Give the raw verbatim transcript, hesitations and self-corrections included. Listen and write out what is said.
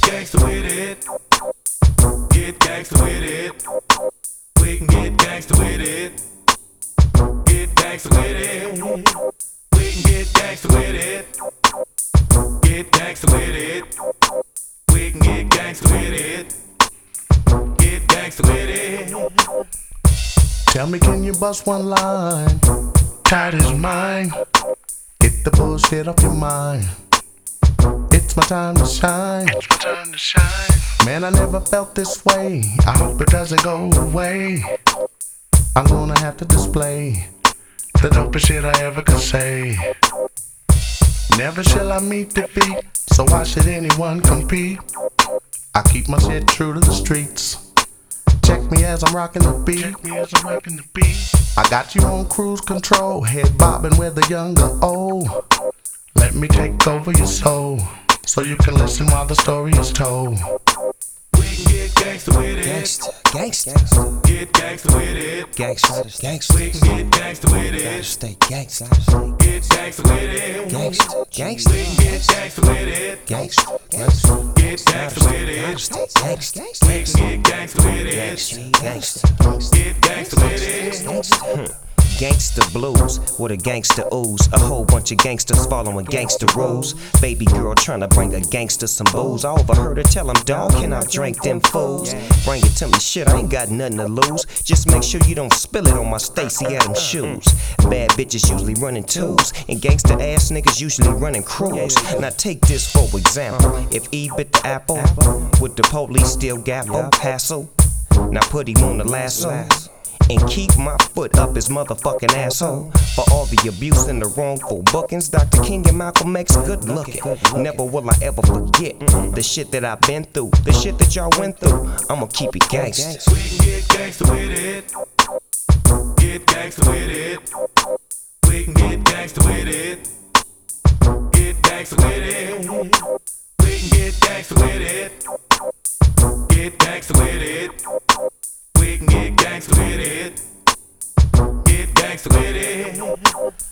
gangsta with it. Get gangsta with it. We can get gangsta with it. Get gangsta with it. We can get gangsta with it. Get gangsta with it. We can get gangsta with it. Get gangsta with it. Tell me, can you bust one line? Tight as mine. Get the bullshit off your mind. It's my time to shine. It's my time to shine. Man, I never felt this way. I hope it doesn't go away. I'm gonna have to display the dopest shit I ever could say. Never shall I meet defeat, so why should anyone compete? I keep my shit true to the streets. Check me as I'm rocking the beat. Check me as I'm rocking the beat. I got you on cruise control, head bobbing whether young or old. Let me take over your soul, so you can listen while the story is told. We can get gangsta with it. Gangsta, gangsta, Get gangsta with it. gangsta, gangsta. We can get gangsta with Gotta it. stay gangsta, Get gangsta with it. gangsta, We can gangsta, get gangsta with it. gangsta, gangsta. Get gangsta with Gotta it. stay gangsta, We can get gangsta with it. gangsta, Get gangsta with it. gangsta. Gangsta blues with a gangsta ooze. A whole bunch of gangsters following gangsta rules. Baby girl tryna bring a gangster some booze. I overheard her tell him, dawg, can I drink them fools? Bring it to me, shit, I ain't got nothing to lose. Just make sure you don't spill it on my Stacy Adams shoes. Bad bitches usually running twos, and gangsta ass niggas usually running crews. Now take this for example. If E bit the apple, would the police still gapple, hassle? Now put him on the lasso and keep my foot up his motherfucking asshole. For all the abuse and the wrongful bookings, Doctor King and Malcolm X good looking. Never will I ever forget the shit that I've been through, the shit that y'all went through. I'ma keep it gangsta. We can get gangsta with it. Get gangsta with it. We can get gangsta with it. Get gangsta with it. We can get gangsta with it. Get gangsta with it. We can get gangsta with it. Get gangsta with it.